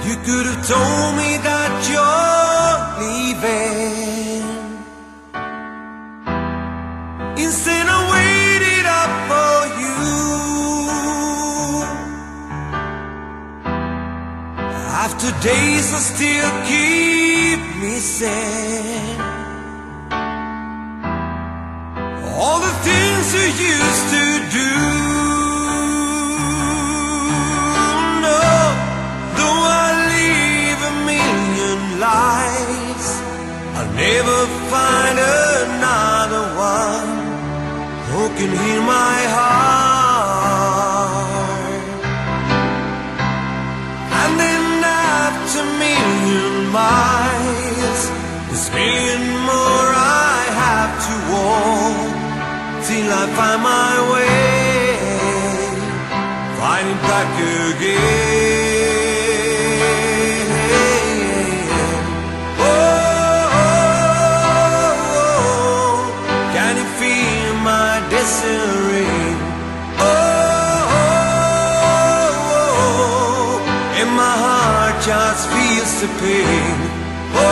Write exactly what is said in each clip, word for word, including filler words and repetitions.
You could have told me that you're leaving. Instead I waited up for you. After days that still keep me sad, all the things you used to do. No, though I live a million lives, I'll never find another one who can heal my heart. And then after a million miles, there's a million more I have to walk till I find my way, finding back again. Oh, oh, oh, can you feel my disarray? Oh, oh, oh, and my heart just feels the pain. Oh,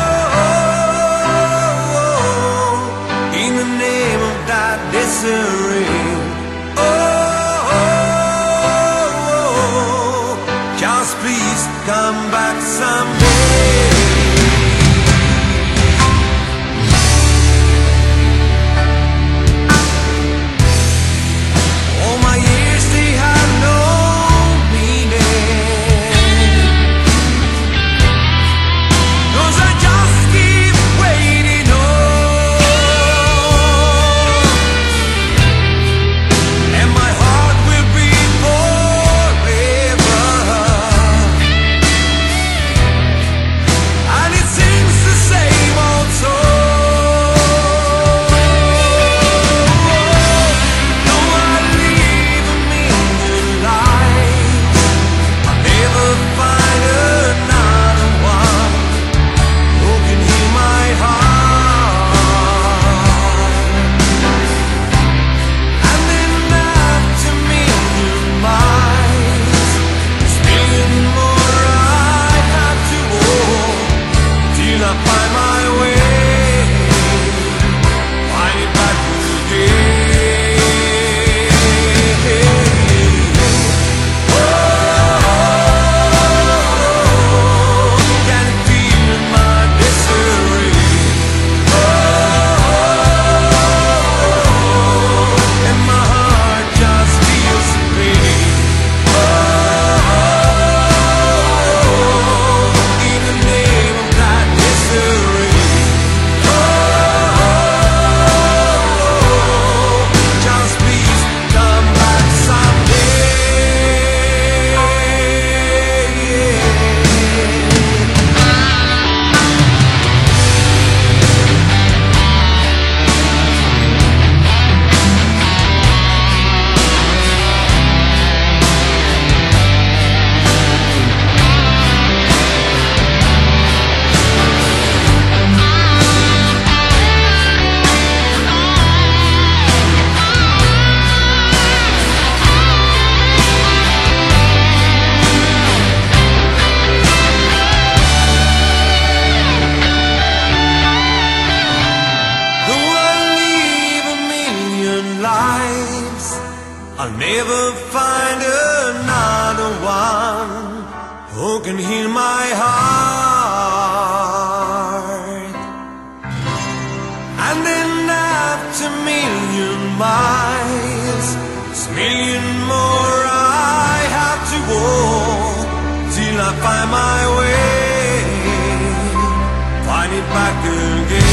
disarray. Oh, oh, oh, just please come back someday. All my years they had no meaning, 'cause I just keep waiting on. I'll never find another one who can heal my heart. And then after a million miles, there's a million more I have to walk till I find my way, find it back again.